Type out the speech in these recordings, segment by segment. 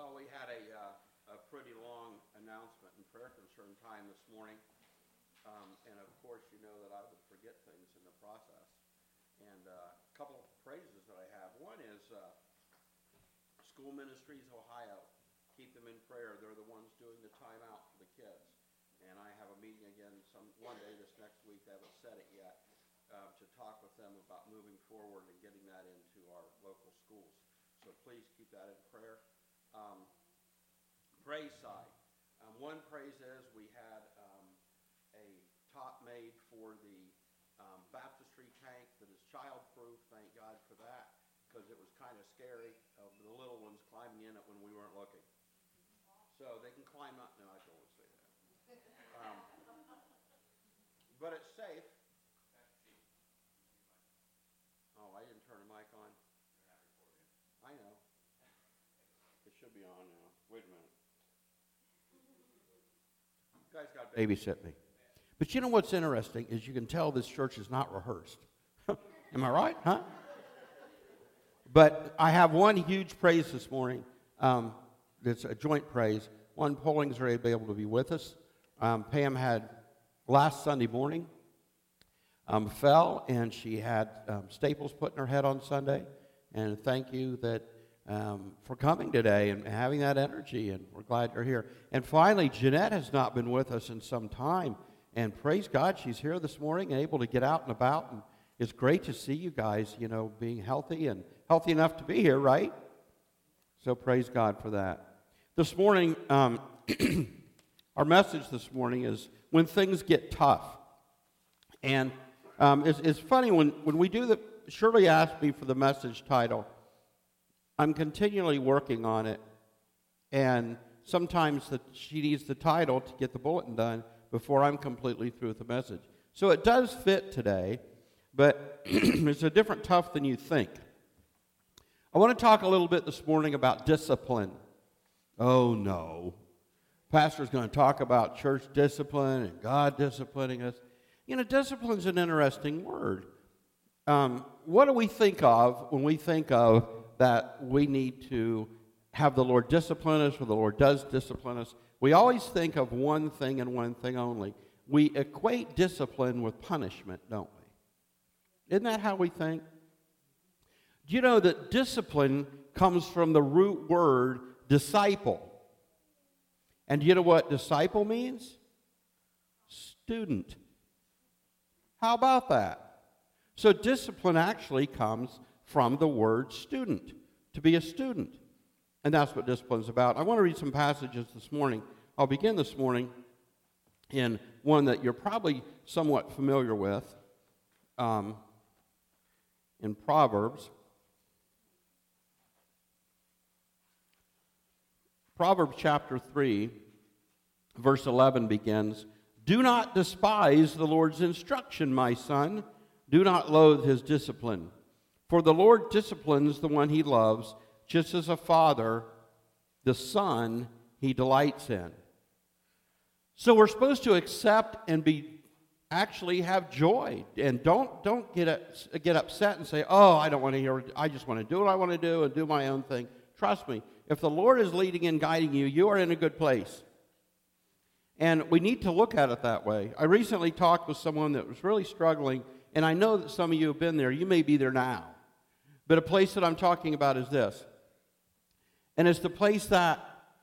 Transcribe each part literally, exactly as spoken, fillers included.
Well, we had a, uh, a pretty long announcement and prayer concern time this morning. Um, and of course, you know that I would forget things in the process. And uh, a couple of praises that I have. One is uh, School Ministries Ohio. Keep them in prayer. They're the ones doing the timeout for the kids. And I have a meeting again some one day this next week. I haven't set it yet. Uh, to talk with them about moving forward and getting that into our local schools. So please keep that in prayer. Um, praise side. Um, one praise is we had um, a top made for the um, baptistry tank that is child-proof. Thank God for that, because it was kind of scary of the little ones climbing in it when we weren't looking. So they can climb up. No, I don't want to say that. Um, but it's safe. Oh, I didn't turn the mic on. I know. It should be on now. Wait a minute. You guys got to babysit me. But you know what's interesting is you can tell this church is not rehearsed. Am I right? Huh? But I have one huge praise this morning. Um, it's a joint praise. One, Pollings are able to be with us. Um, Pam had last Sunday morning. Um, fell, and she had um, staples put in her head on Sunday. And thank you that um, for coming today and having that energy, and we're glad you're here. And finally, Jeanette has not been with us in some time, and praise God, she's here this morning and able to get out and about, and it's great to see you guys, you know, being healthy and healthy enough to be here, right? So praise God for that. This morning, um, our message this morning is when things get tough. And Um, it's, it's funny, when, when we do the, Shirley asked me for the message title. I'm continually working on it, and sometimes the, she needs the title to get the bulletin done before I'm completely through with the message. So it does fit today, but it's a different tough than you think. I want to talk a little bit this morning about discipline. Oh no, Pastor's going to talk about church discipline and God disciplining us. You know, discipline's an interesting word. Um, what do we think of when we think of that we need to have the Lord discipline us, or the Lord does discipline us? We always think of one thing and one thing only. We equate discipline with punishment, don't we? Isn't that how we think? Do you know that discipline comes from the root word disciple? And do you know what disciple means? Student. How about that? So discipline actually comes from the word student, to be a student. And that's what discipline's about. I want to read some passages this morning. I'll begin this morning in one that you're probably somewhat familiar with, um, in Proverbs. Proverbs chapter three, verse eleven begins, "Do not despise the Lord's instruction, my son. Do not loathe his discipline. For the Lord disciplines the one he loves, just as a father, the son he delights in." So we're supposed to accept and be, actually have joy. And don't, don't get, a, get upset and say, oh, I don't want to hear it. I just want to do what I want to do and do my own thing. Trust me, if the Lord is leading and guiding you, you are in a good place. And we need to look at it that way. I recently talked with someone that was really struggling, and I know that some of you have been there. You may be there now. But a place that I'm talking about is this. And it's the place that,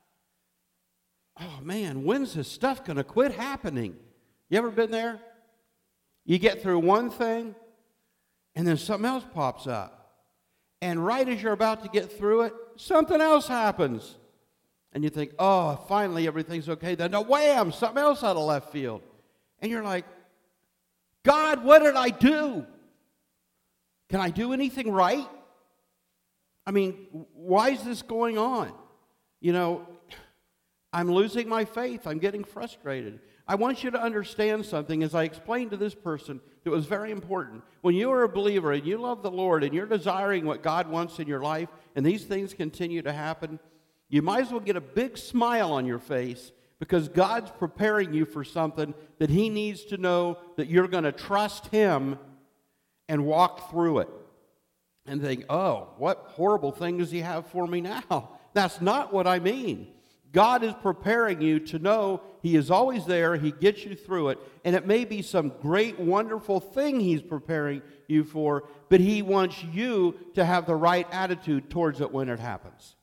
oh man, when's this stuff going to quit happening? You ever been there? You get through one thing, and then something else pops up. And right as you're about to get through it, something else happens. And you think, oh, finally everything's okay. Then, no, wham, something else out of left field. And you're like, God, what did I do? Can I do anything right? I mean, why is this going on? You know, I'm losing my faith. I'm getting frustrated. I want you to understand something, as I explained to this person, that was very important. When you are a believer and you love the Lord and you're desiring what God wants in your life, and these things continue to happen, you might as well get a big smile on your face, because God's preparing you for something that he needs to know that you're going to trust him and walk through it. And think, oh, what horrible thing does he have for me now? That's not what I mean. God is preparing you to know He is always there. He gets you through it. And it may be some great, wonderful thing He's preparing you for, but He wants you to have the right attitude towards it when it happens.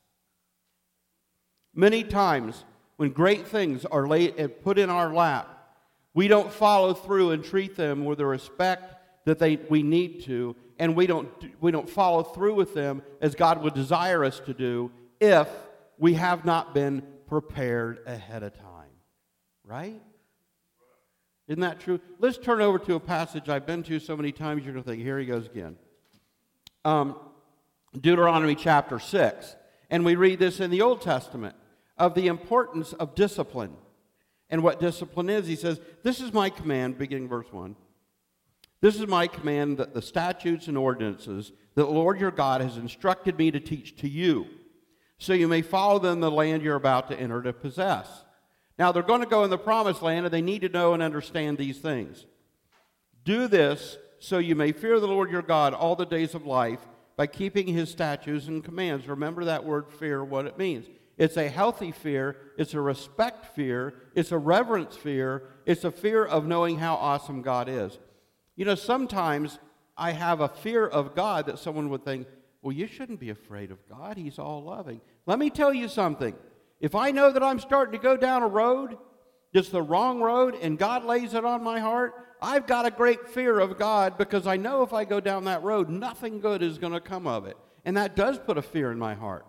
Many times, when great things are laid and put in our lap, we don't follow through and treat them with the respect that they we need to, and we don't we don't follow through with them as God would desire us to do if we have not been prepared ahead of time. Right? Isn't that true? Let's turn over to a passage I've been to so many times you're going to think, here he goes again. Um, Deuteronomy chapter six. And we read this in the Old Testament of the importance of discipline. And what discipline is, he says, this is my command, beginning verse one. This is my command, that the statutes and ordinances that the Lord your God has instructed me to teach to you, so you may follow them in the land you're about to enter to possess. Now, they're going to go in the promised land, and they need to know and understand these things. Do this so you may fear the Lord your God all the days of life by keeping His statutes and commands. Remember that word fear, what it means. It's a healthy fear. It's a respect fear. It's a reverence fear. It's a fear of knowing how awesome God is. You know, sometimes I have a fear of God that someone would think, well, you shouldn't be afraid of God. He's all loving. Let me tell you something. If I know that I'm starting to go down a road, just the wrong road, and God lays it on my heart, I've got a great fear of God because I know if I go down that road, nothing good is going to come of it. And that does put a fear in my heart.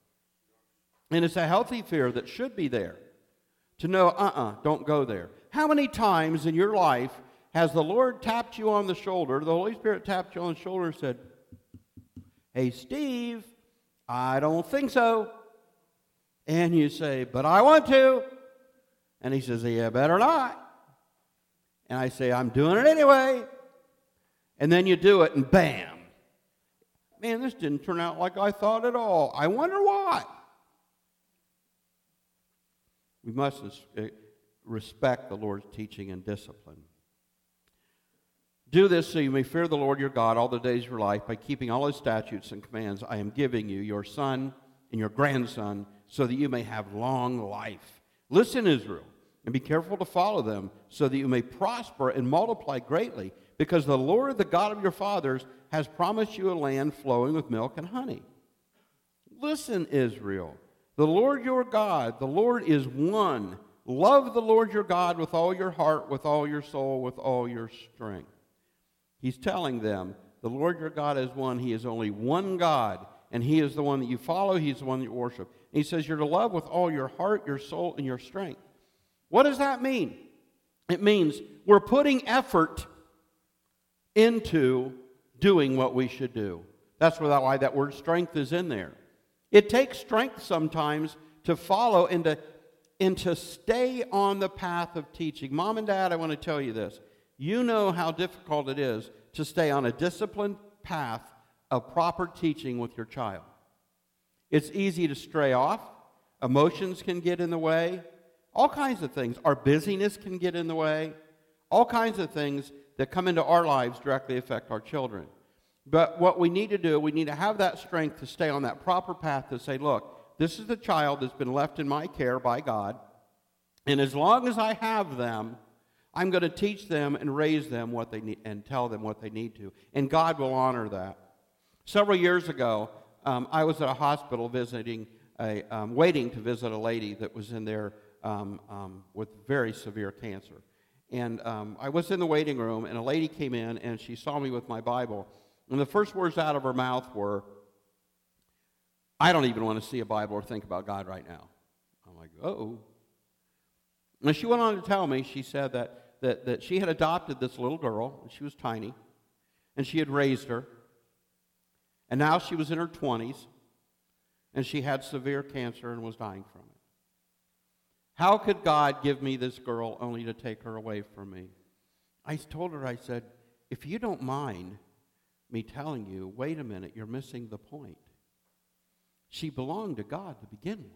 And it's a healthy fear that should be there. To know, uh-uh, don't go there. How many times in your life has the Lord tapped you on the shoulder, the Holy Spirit tapped you on the shoulder and said, hey, Steve, I don't think so. And you say, but I want to. And he says, yeah, better not. And I say, I'm doing it anyway. And then you do it, and bam. Man, this didn't turn out like I thought at all. I wonder why. We must respect the Lord's teaching and discipline. Do this so you may fear the Lord your God all the days of your life by keeping all His statutes and commands I am giving you, your son and your grandson, so that you may have long life. Listen, Israel, and be careful to follow them, so that you may prosper and multiply greatly, because the Lord, the God of your fathers, has promised you a land flowing with milk and honey. Listen, Israel, the Lord your God, the Lord is one. Love the Lord your God with all your heart, with all your soul, with all your strength. He's telling them, the Lord your God is one. He is only one God, and He is the one that you follow. He's the one that you worship. And He says you're to love with all your heart, your soul, and your strength. What does that mean? It means we're putting effort into doing what we should do. That's why that word strength is in there. It takes strength sometimes to follow and to, and to stay on the path of teaching. Mom and Dad, I want to tell you this. You know how difficult it is to stay on a disciplined path of proper teaching with your child. It's easy to stray off. Emotions can get in the way. All kinds of things. Our busyness can get in the way. All kinds of things that come into our lives directly affect our children. But what we need to do, we need to have that strength to stay on that proper path to say, look, this is the child that's been left in my care by God, and as long as I have them, I'm going to teach them and raise them what they need and tell them what they need to. And God will honor that. Several years ago, um, I was at a hospital visiting, a, um, waiting to visit a lady that was in there um, um, with very severe cancer. And um, I was in the waiting room, and a lady came in, and she saw me with my Bible. And the first words out of her mouth were, I don't even want to see a Bible or think about God right now. I'm like, uh-oh. And she went on to tell me, she said that That, that she had adopted this little girl, and she was tiny, and she had raised her, and now she was in her twenties, and she had severe cancer and was dying from it. How could God give me this girl only to take her away from me? I told her, I said, if you don't mind me telling you, wait a minute, you're missing the point. She belonged to God to begin with.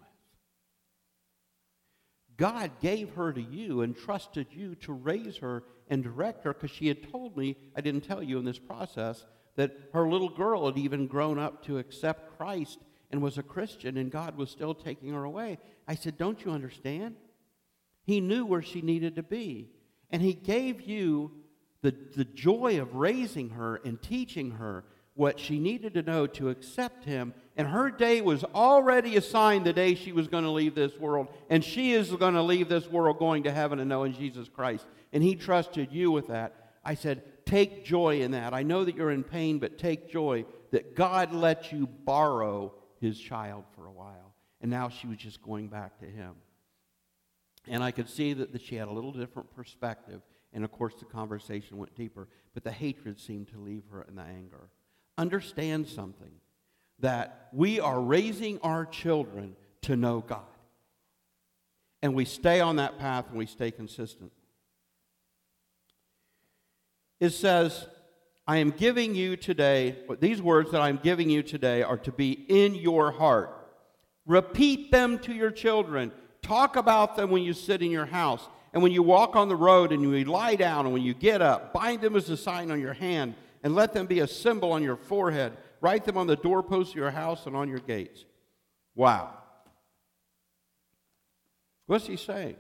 God gave her to you and trusted you to raise her and direct her, because she had told me, I didn't tell you in this process, that her little girl had even grown up to accept Christ and was a Christian, and God was still taking her away. I said, don't you understand? He knew where she needed to be. And he gave you the, the joy of raising her and teaching her what she needed to know to accept him. And her day was already assigned the day she was going to leave this world. And she is going to leave this world going to heaven and knowing Jesus Christ. And he trusted you with that. I said, take joy in that. I know that you're in pain, but take joy that God let you borrow his child for a while. And now she was just going back to him. And I could see that, that she had a little different perspective. And of course the conversation went deeper. But the hatred seemed to leave her and the anger. Understand something, that we are raising our children to know God. And we stay on that path and we stay consistent. It says, I am giving you today, these words that I'm giving you today are to be in your heart. Repeat them to your children. Talk about them when you sit in your house. And when you walk on the road and you lie down and when you get up, bind them as a sign on your hand. And let them be a symbol on your forehead. Write them on the doorposts of your house and on your gates. Wow. What's he saying?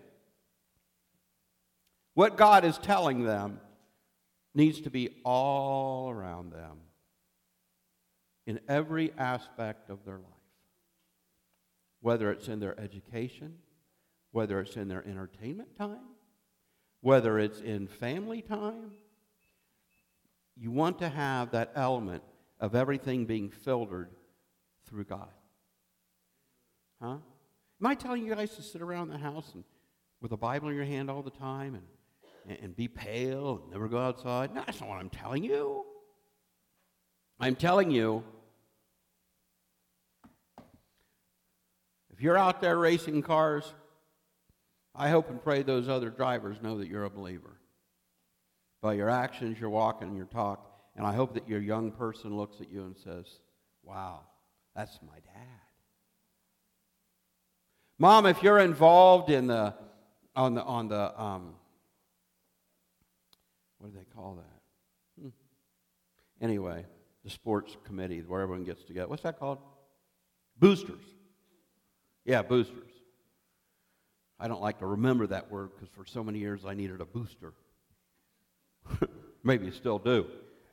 What God is telling them needs to be all around them in every aspect of their life. Whether it's in their education, whether it's in their entertainment time, whether it's in family time. You want to have that element of everything being filtered through God. Huh? Am I telling you guys to sit around the house and with a Bible in your hand all the time and, and be pale and never go outside? No, that's not what I'm telling you. I'm telling you, if you're out there racing cars, I hope and pray those other drivers know that you're a believer. By your actions, your walk, and your talk. And I hope that your young person looks at you and says, wow, that's my dad. Mom, if you're involved in the, on the, on the, um, what do they call that? Hmm. Anyway, the sports committee where everyone gets together. What's that called? Boosters. Yeah, boosters. I don't like to remember that word because for so many years I needed a booster. Maybe you still do.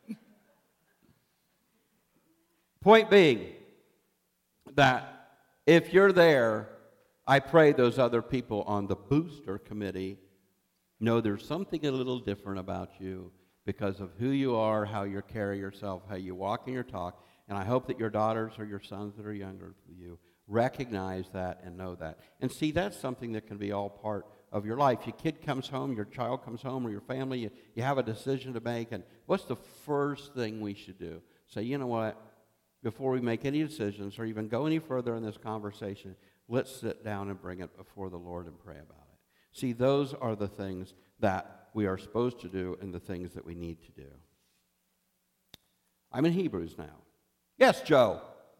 Point being that if you're there, I pray those other people on the booster committee know there's something a little different about you because of who you are, how you carry yourself, how you walk and your talk. And I hope that your daughters or your sons that are younger than you recognize that and know that. And see, that's something that can be all part of your life. Your kid comes home, your child comes home, or your family, you, you have a decision to make, and what's the first thing we should do? Say, you know what, before we make any decisions or even go any further in this conversation, let's sit down and bring it before the Lord and pray about it. See, those are the things that we are supposed to do and the things that we need to do. I'm in Hebrews now. Yes, Joe.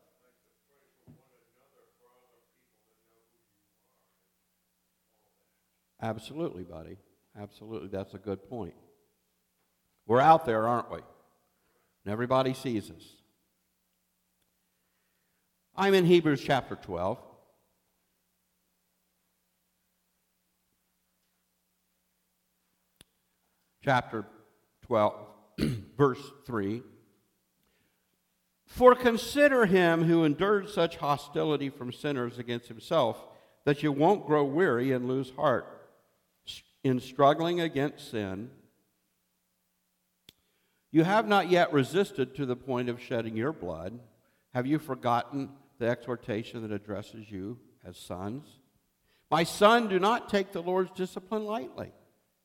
Absolutely, buddy. Absolutely. That's a good point. We're out there, aren't we? And everybody sees us. I'm in Hebrews chapter twelve. Chapter twelve, verse three. For consider him who endured such hostility from sinners against himself, that you won't grow weary and lose heart in struggling against sin. You have not yet resisted to the point of shedding your blood. Have you forgotten the exhortation that addresses you as sons? My son, do not take the Lord's discipline lightly,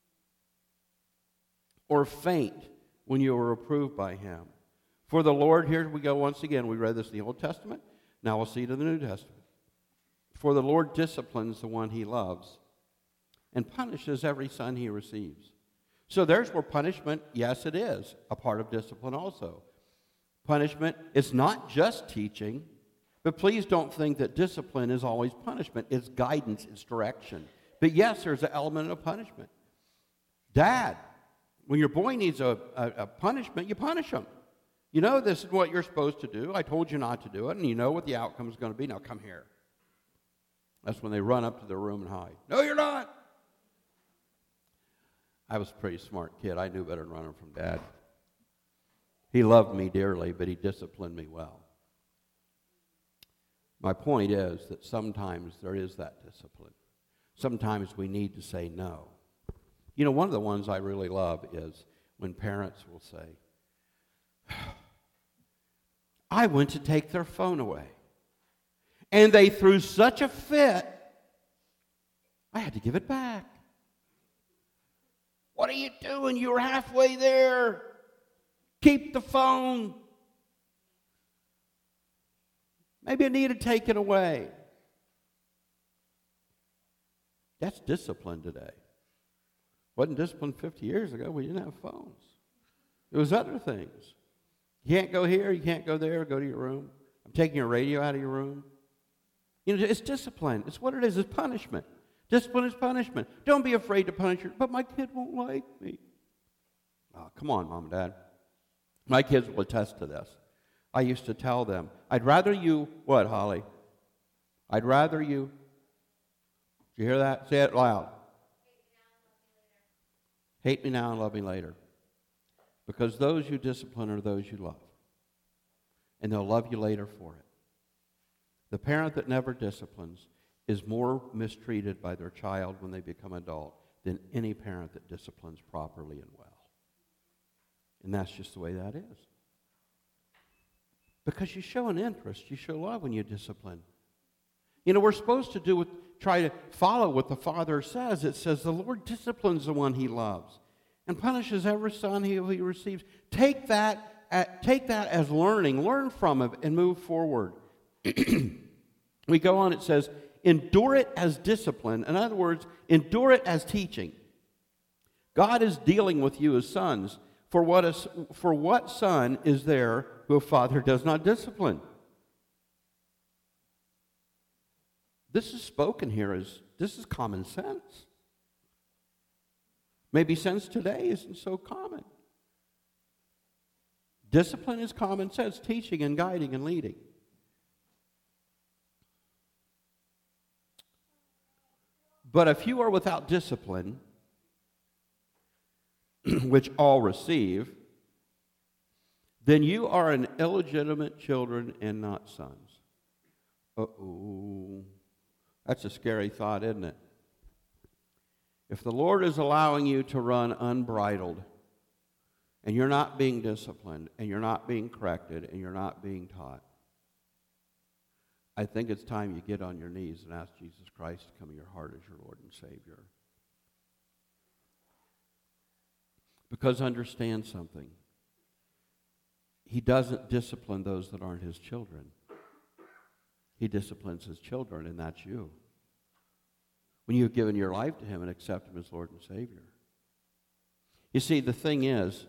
or faint when you are reproved by him. For the Lord, here we go once again, we read this in the Old Testament, now we'll see it in the New Testament. For the Lord disciplines the one he loves and punishes every son he receives. So there's where punishment, yes, it is a part of discipline also. Punishment is not just teaching, but please don't think that discipline is always punishment. It's guidance, it's direction. But yes, there's an element of punishment. Dad, when your boy needs a, a, a punishment, you punish him. You know this is what you're supposed to do. I told you not to do it, and you know what the outcome is going to be. Now come here. That's when they run up to their room and hide. No, you're not. I was a pretty smart kid. I knew better than running from Dad. He loved me dearly, but he disciplined me well. My point is that sometimes there is that discipline. Sometimes we need to say no. You know, one of the ones I really love is when parents will say, I went to take their phone away, and they threw such a fit, I had to give it back. What are you doing? You were halfway there. Keep the phone. Maybe I need to take it away. That's discipline today. Wasn't discipline fifty years ago. We didn't have phones. It was other things. You can't go here. You can't go there. Go to your room. I'm taking your radio out of your room. You know, it's discipline. It's what it is. It's punishment. Discipline is punishment. Don't be afraid to punish your, but my kid won't like me. Oh, come on, Mom and Dad. My kids will attest to this. I used to tell them, I'd rather you, what, Holly? I'd rather you, did you hear that? Say it loud. Hate me now and love me later. Because those you discipline are those you love. And they'll love you later for it. The parent that never disciplines is more mistreated by their child when they become adult than any parent that disciplines properly and well. And that's just the way that is. Because you show an interest, you show love when you discipline. You know, we're supposed to do what, try to follow what the Father says. It says the Lord disciplines the one he loves and punishes every son he, he receives. Take that, at, take that as learning. Learn from it and move forward. We go on, it says, endure it as discipline. In other words, endure it as teaching. God is dealing with you as sons. For what, a, for what son is there who a father does not discipline? This is spoken here as, this is common sense. Maybe sense today isn't so common. Discipline is common sense, teaching and guiding and leading. But if you are without discipline, which all receive, then you are an illegitimate children and not sons. Uh-oh. That's a scary thought, isn't it? If the Lord is allowing you to run unbridled, and you're not being disciplined, and you're not being corrected, and you're not being taught, I think it's time you get on your knees and ask Jesus Christ to come in your heart as your Lord and Savior. Because understand something. He doesn't discipline those that aren't his children. He disciplines his children, and that's you. When you've given your life to him and accept him as Lord and Savior. You see, the thing is,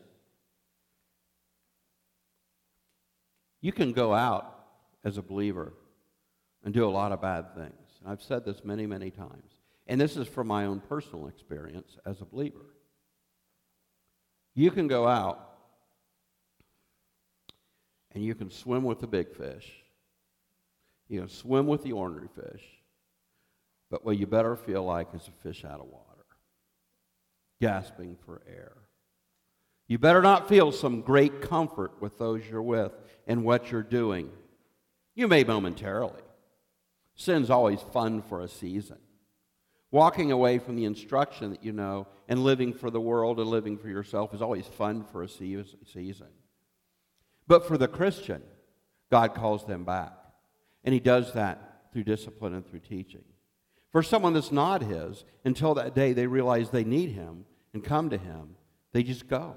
you can go out as a believer and do a lot of bad things. I've said this many, many times. And this is from my own personal experience as a believer. You can go out and you can swim with the big fish. You can swim with the ornery fish. But what you better feel like is a fish out of water, gasping for air. You better not feel some great comfort with those you're with and what you're doing. You may momentarily. Sin's always fun for a season. Walking away from the instruction that you know and living for the world and living for yourself is always fun for a season. But for the Christian, God calls them back. And he does that through discipline and through teaching. For someone that's not his, until that day they realize they need him and come to him, they just go.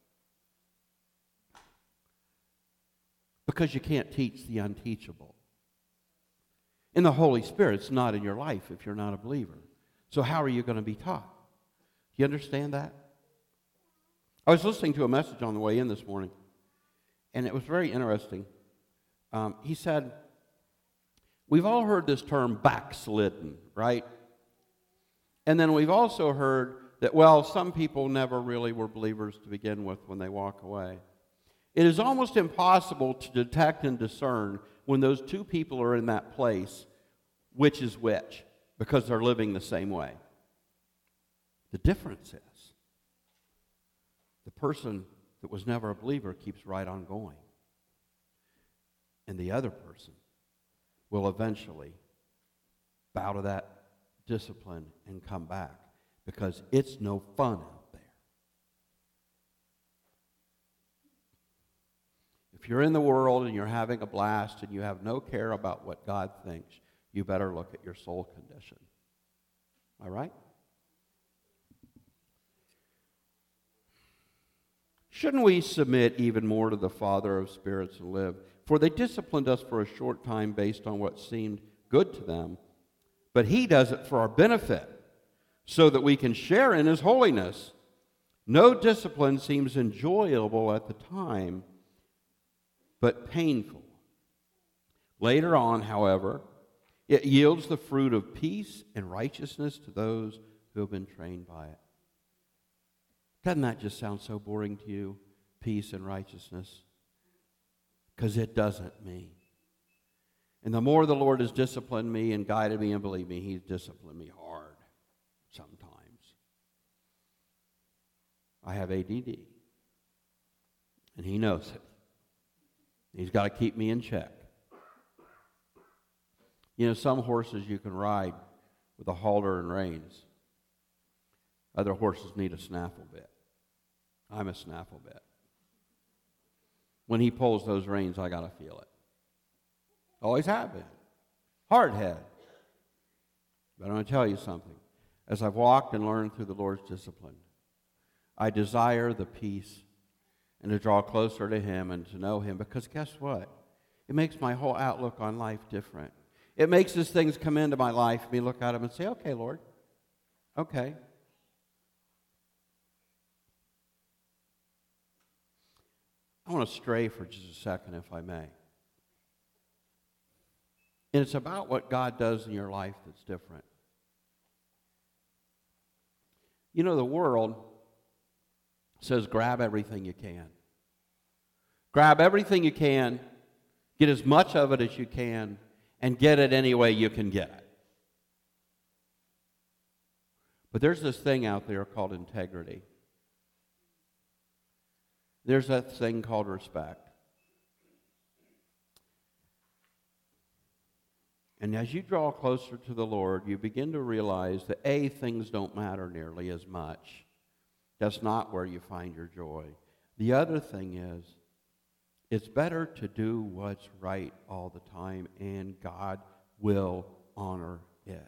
Because you can't teach the unteachable. And the Holy Spirit's not in your life if you're not a believer. So how are you going to be taught? Do you understand that? I was listening to a message on the way in this morning, and it was very interesting. Um, he said, we've all heard this term backslidden, right? And then we've also heard that, well, some people never really were believers to begin with when they walk away. It is almost impossible to detect and discern when those two people are in that place which is which, because they're living the same way. The difference is the person that was never a believer keeps right on going. And the other person will eventually bow to that discipline and come back, because it's no fun out there. If you're in the world and you're having a blast and you have no care about what God thinks, you better look at your soul condition. All right? Shouldn't we submit even more to the Father of spirits and live? For they disciplined us for a short time based on what seemed good to them, but he does it for our benefit, so that we can share in his holiness. No discipline seems enjoyable at the time, but painful. Later on, however, it yields the fruit of peace and righteousness to those who have been trained by it. Doesn't that just sound so boring to you? Peace and righteousness? Because it doesn't me. And the more the Lord has disciplined me and guided me, and believe me, he's disciplined me hard sometimes. I have A D D. And he knows it. He's got to keep me in check. You know, some horses you can ride with a halter and reins. Other horses need a snaffle bit. I'm a snaffle bit. When he pulls those reins, I got to feel it. Always have been. Hard head. But I'm going to tell you something. As I've walked and learned through the Lord's discipline, I desire the peace and to draw closer to him and to know him, because guess what? It makes my whole outlook on life different. It makes these things come into my life, and me look at them and say, okay, Lord, okay. I want to stray for just a second, if I may. And it's about what God does in your life that's different. You know, the world says grab everything you can. Grab everything you can, get as much of it as you can, and get it any way you can get it. But there's this thing out there called integrity. There's that thing called respect. And as you draw closer to the Lord, you begin to realize that A, things don't matter nearly as much. That's not where you find your joy. The other thing is, it's better to do what's right all the time, and God will honor it.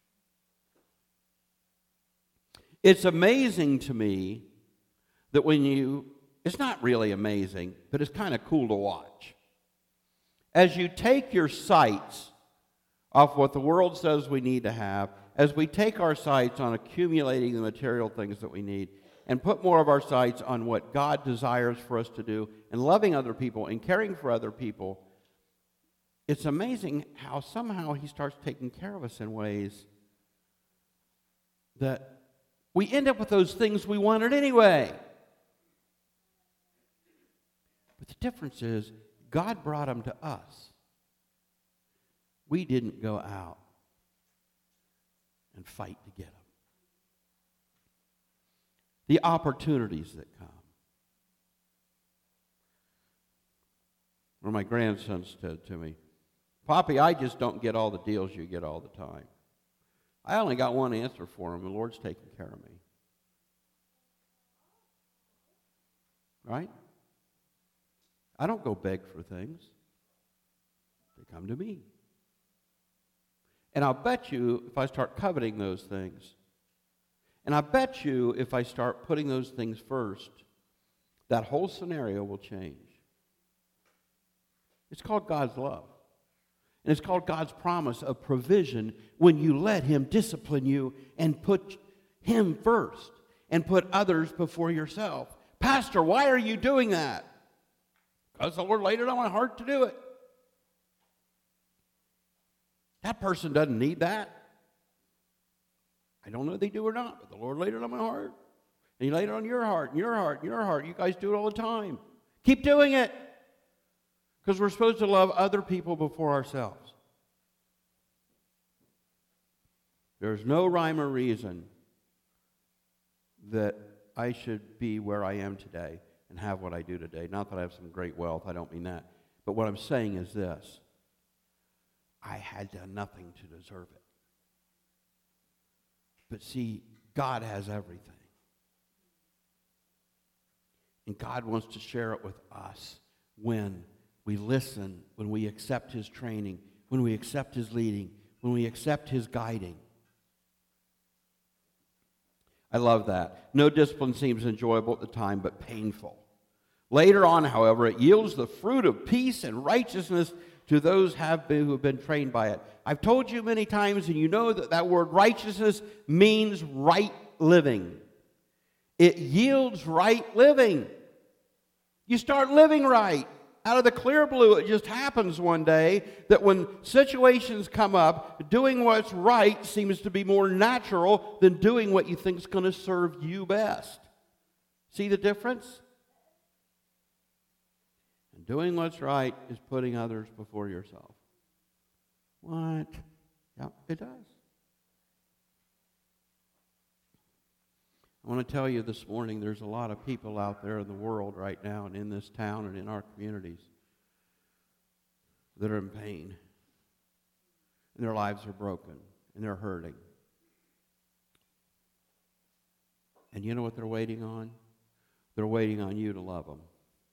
It's amazing to me that when you, it's not really amazing, but it's kind of cool to watch. As you take your sights off what the world says we need to have, as we take our sights on accumulating the material things that we need, and put more of our sights on what God desires for us to do, and loving other people and caring for other people, it's amazing how somehow he starts taking care of us in ways that we end up with those things we wanted anyway. But the difference is, God brought them to us. We didn't go out and fight to get them. The opportunities that come. One of my grandsons said to me, Poppy, I just don't get all the deals you get all the time. I only got one answer for him. The Lord's taking care of me. Right? I don't go beg for things. They come to me. And I'll bet you if I start coveting those things, and I bet you if I start putting those things first, that whole scenario will change. It's called God's love. And it's called God's promise of provision when you let him discipline you and put him first and put others before yourself. Pastor, why are you doing that? Because the Lord laid it on my heart to do it. That person doesn't need that. I don't know if they do or not, but the Lord laid it on my heart. And he laid it on your heart, and your heart, and your heart. You guys do it all the time. Keep doing it. Because we're supposed to love other people before ourselves. There's no rhyme or reason that I should be where I am today and have what I do today. Not that I have some great wealth, I don't mean that. But what I'm saying is this. I had done nothing to deserve it. But see, God has everything. And God wants to share it with us when we listen, when we accept His training, when we accept His leading, when we accept His guiding. I love that. No discipline seems enjoyable at the time, but painful. Later on, however, it yields the fruit of peace and righteousness to those have been, who have been trained by it. I've told you many times, and you know that that word righteousness means right living. It yields right living. You start living right. Out of the clear blue, it just happens one day that when situations come up, doing what's right seems to be more natural than doing what you think is going to serve you best. See the difference? And doing what's right is putting others before yourself. What? Yeah, it does. I want to tell you this morning, there's a lot of people out there in the world right now and in this town and in our communities that are in pain. And their lives are broken and they're hurting. And you know what they're waiting on? They're waiting on you to love them.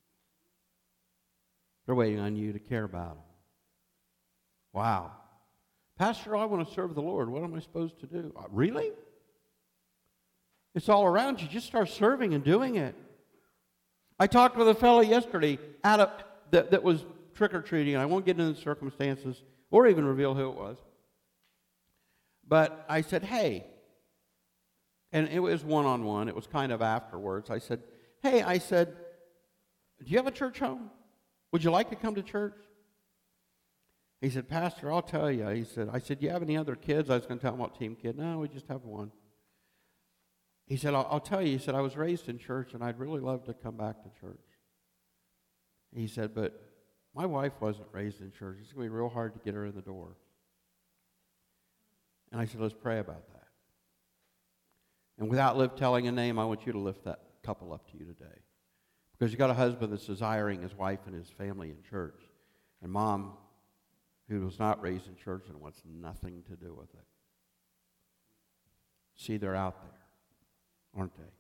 They're waiting on you to care about them. Wow. Pastor, I want to serve the Lord. What am I supposed to do? Uh, really? It's all around you. Just start serving and doing it. I talked with a fellow yesterday out of, that, that was trick-or-treating. I won't get into the circumstances or even reveal who it was. But I said, hey, and it was one-on-one. It was kind of afterwards. I said, hey, I said, do you have a church home? Would you like to come to church? He said, Pastor, I'll tell you. He said, I said, do you have any other kids? I was going to tell him about Team Kid. No, we just have one. He said, I'll, I'll tell you. He said, I was raised in church, and I'd really love to come back to church. He said, but my wife wasn't raised in church. It's going to be real hard to get her in the door. And I said, let's pray about that. And without live telling a name, I want you to lift that couple up to you today. Because you got a husband that's desiring his wife and his family in church. And mom, who was not raised in church and wants nothing to do with it. See, they're out there, aren't they?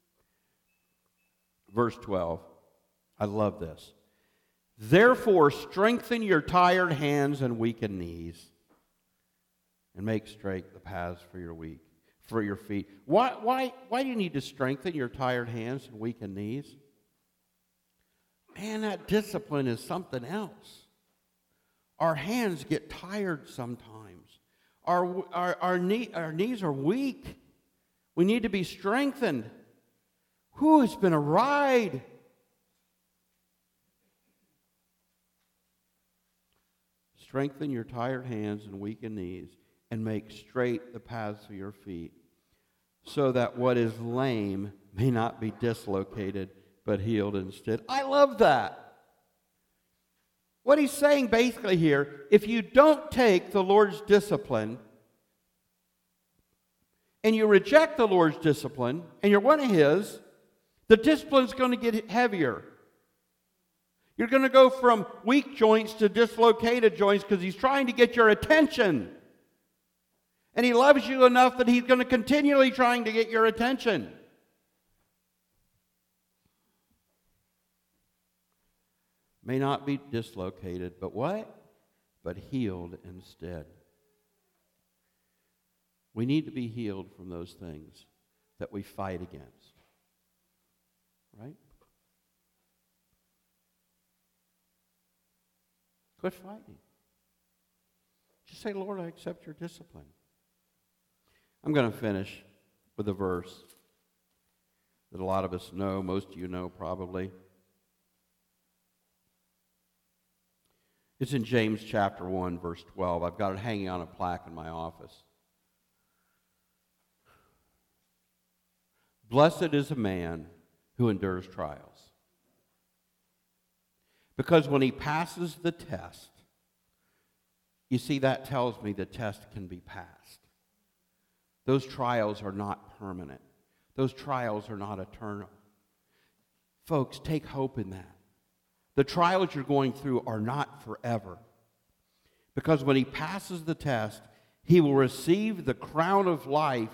Verse twelve. I love this. Therefore, strengthen your tired hands and weakened knees, and make straight the paths for your weak, for your feet. Why, why, why do you need to strengthen your tired hands and weakened knees? Man, that discipline is something else. Our hands get tired sometimes. Our, our, our, knee, our knees are weak. We need to be strengthened. Whew, it's been a ride. Strengthen your tired hands and weakened knees, and make straight the paths of your feet, so that what is lame may not be dislocated, but healed instead. I love that. What he's saying basically here, if you don't take the Lord's discipline, and you reject the Lord's discipline, and you're one of His, the discipline's going to get heavier. You're going to go from weak joints to dislocated joints because He's trying to get your attention. And He loves you enough that He's going to continually trying to get your attention. May not be dislocated, but what? But healed instead. We need to be healed from those things that we fight against. Right? Quit fighting. Just say, Lord, I accept your discipline. I'm going to finish with a verse that a lot of us know, most of you know probably. It's in James chapter one, verse twelve. I've got it hanging on a plaque in my office. Blessed is a man who endures trials. Because when he passes the test, you see, that tells me the test can be passed. Those trials are not permanent. Those trials are not eternal. Folks, take hope in that. The trials you're going through are not forever. Because when he passes the test, he will receive the crown of life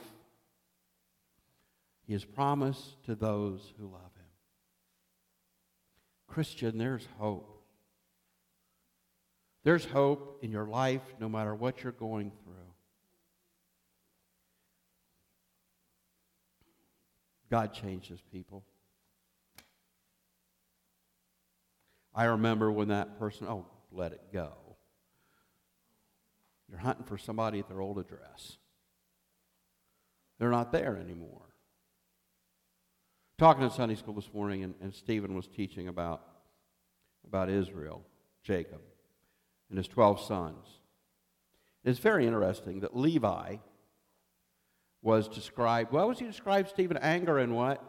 he has promised to those who love him. Christian, there's hope. There's hope in your life no matter what you're going through. God changes people. I remember when that person, oh, let it go. You're hunting for somebody at their old address. They're not there anymore. Talking in Sunday school this morning, and, and Stephen was teaching about, about Israel, Jacob, and his twelve sons. It's very interesting that Levi was described, what was he described, Stephen? Anger and what?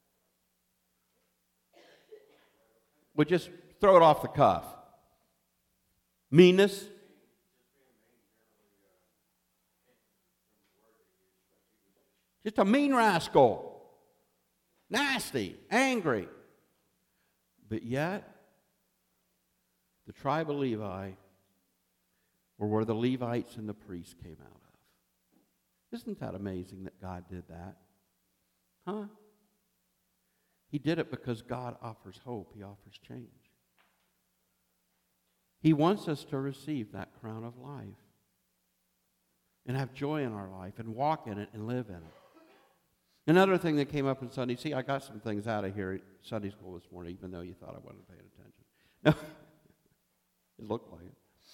We'll just throw it off the cuff. Meanness. Just a mean rascal. Nasty, angry. But yet, the tribe of Levi were where the Levites and the priests came out of. Isn't that amazing that God did that? Huh? He did it because God offers hope. He offers change. He wants us to receive that crown of life and have joy in our life and walk in it and live in it. Another thing that came up in Sunday, see, I got some things out of here at Sunday school this morning, even though you thought I wasn't paying attention. No, it looked like it.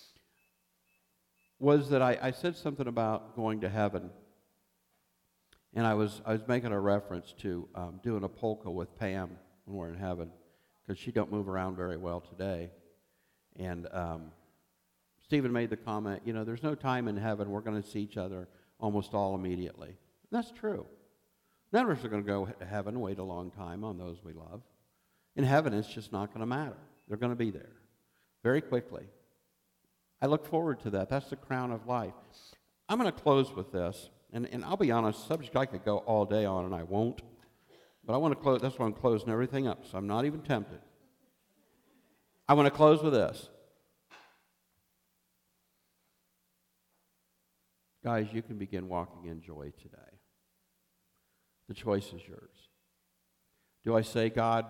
Was that I, I said something about going to heaven, and I was I was making a reference to um, doing a polka with Pam when we're in heaven, because she don't move around very well today. And um, Stephen made the comment, you know, there's no time in heaven. We're going to see each other almost all immediately. And that's true. None of us are going to go to heaven and wait a long time on those we love. In heaven, it's just not going to matter. They're going to be there very quickly. I look forward to that. That's the crown of life. I'm going to close with this. And, and I'll be honest, subject I could go all day on, and I won't. But I want to close. That's why I'm closing everything up, so I'm not even tempted. I want to close with this. Guys, you can begin walking in joy today. The choice is yours. Do I say, God,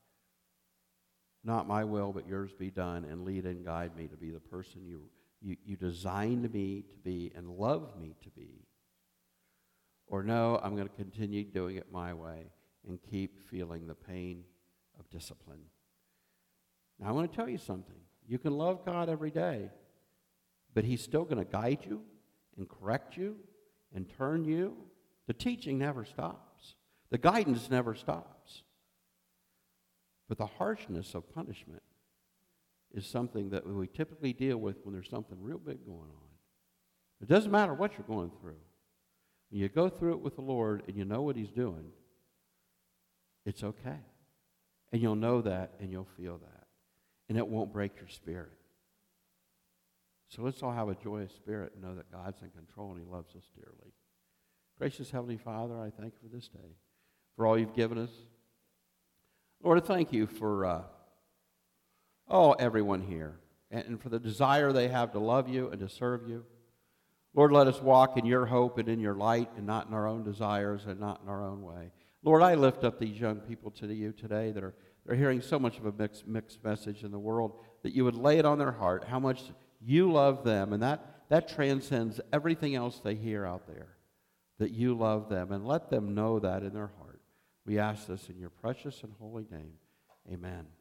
not my will, but yours be done, and lead and guide me to be the person you, you, you designed me to be and love me to be? Or no, I'm going to continue doing it my way and keep feeling the pain of discipline. Now, I want to tell you something. You can love God every day, but he's still going to guide you and correct you and turn you. The teaching never stops. The guidance never stops. But the harshness of punishment is something that we typically deal with when there's something real big going on. It doesn't matter what you're going through. When you go through it with the Lord and you know what he's doing, it's okay. And you'll know that and you'll feel that. And it won't break your spirit. So let's all have a joyous spirit and know that God's in control and he loves us dearly. Gracious Heavenly Father, I thank you for this day, for all you've given us. Lord, I thank you for, uh, oh, everyone here, and, and for the desire they have to love you and to serve you. Lord, let us walk in your hope and in your light and not in our own desires and not in our own way. Lord, I lift up these young people to you today that are they're hearing so much of a mixed, mixed message in the world, that you would lay it on their heart, how much you love them, and that, that transcends everything else they hear out there, that you love them, and let them know that in their heart. We ask this in your precious and holy name. Amen.